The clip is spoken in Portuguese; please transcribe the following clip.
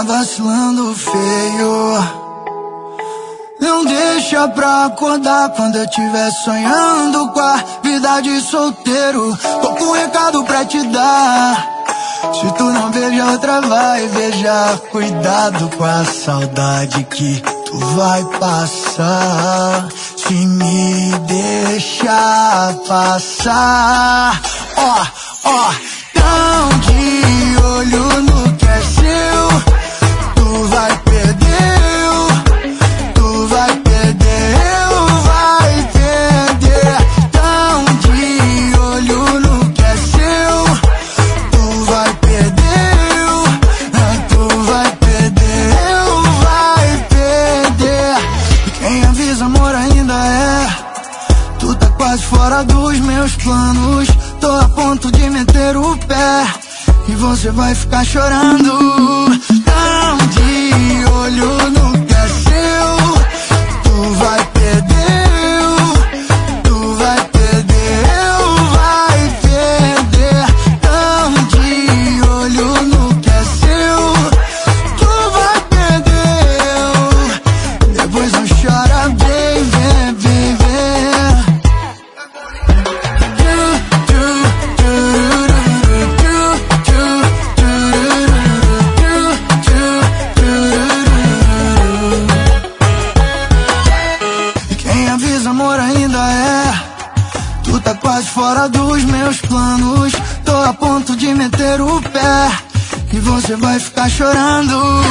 vacilando feio. Não deixa pra acordar quando eu tiver sonhando com a vida de solteiro. Tô com um recado pra te dar. Se tu não beija outra vai beijar. Cuidado com a saudade que tu vai passar se me deixar passar. Ó, ó, tão de olho no que é seu. Tu vai perder. Fora dos meus planos, tô a ponto de meter o pé e você vai ficar chorando. Tão de olho no que é seu. Tu vai perder, tu vai perder, vai perder. Tão de olho no que é seu. Tu vai perder. Depois não chora, baby, baby. Amor ainda é. Tu tá quase fora dos meus planos. Tô a ponto de meter o pé e você vai ficar chorando.